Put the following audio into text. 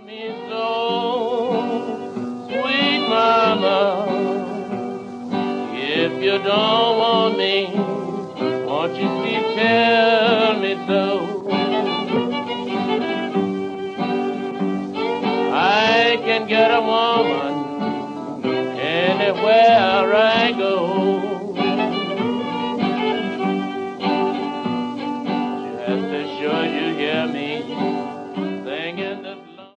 me so, sweet mama, if you don't want me, won't you please tell me so? I can get a woman anywhere I go.